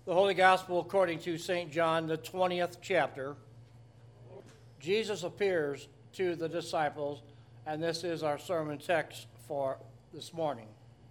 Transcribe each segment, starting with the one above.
The Holy Gospel according to St. John, the 20th chapter. Jesus appears to the disciples, and this is our sermon text for this morning.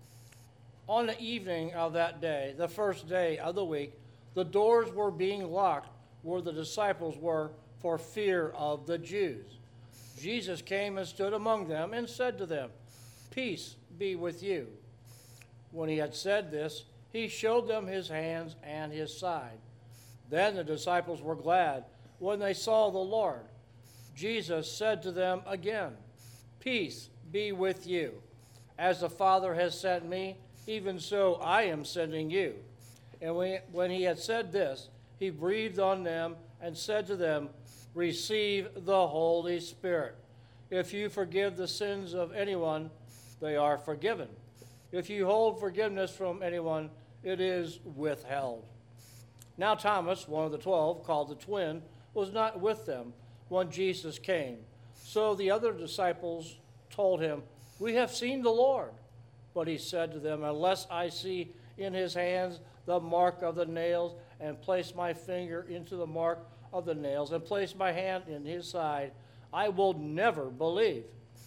On the evening of that day, the first day of the week, the doors were being locked where the disciples were for fear of the Jews. Jesus came and stood among them and said to them, "Peace be with you." When he had said this, he showed them his hands and his side. Then the disciples were glad when they saw the Lord. Jesus said to them again, "Peace be with you. As the Father has sent me, even so I am sending you." And when he had said this, he breathed on them and said to them, "Receive the Holy Spirit. If you forgive the sins of anyone, they are forgiven. If you hold forgiveness from anyone, it is withheld." Now Thomas, one of the 12, called the twin, was not with them when Jesus came. So the other disciples told him, "We have seen the Lord." But he said to them, "Unless I see in his hands the mark of the nails, and place my finger into the mark of the nails, and place my hand in his side, I will never believe."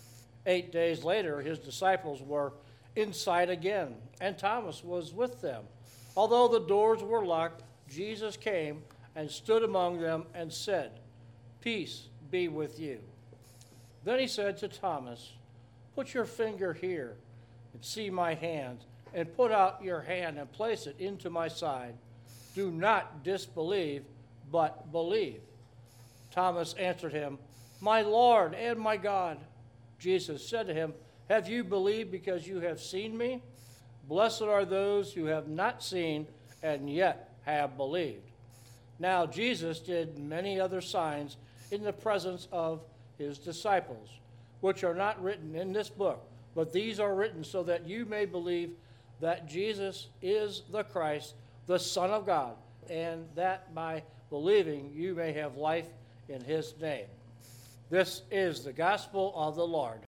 8 days later, his disciples were inside again, and Thomas was with them. Although the doors were locked, Jesus came and stood among them and said, "Peace be with you." Then he said to Thomas, "Put your finger here and see my hand, and put out your hand and place it into my side. Do not disbelieve, but believe." Thomas answered him, "My Lord and my God." Jesus said to him, "Have you believed because you have seen me? Blessed are those who have not seen and yet have believed." Now Jesus did many other signs in the presence of his disciples, which are not written in this book, but these are written so that you may believe that Jesus is the Christ, the Son of God, and that by believing you may have life in his name. This is the gospel of the Lord.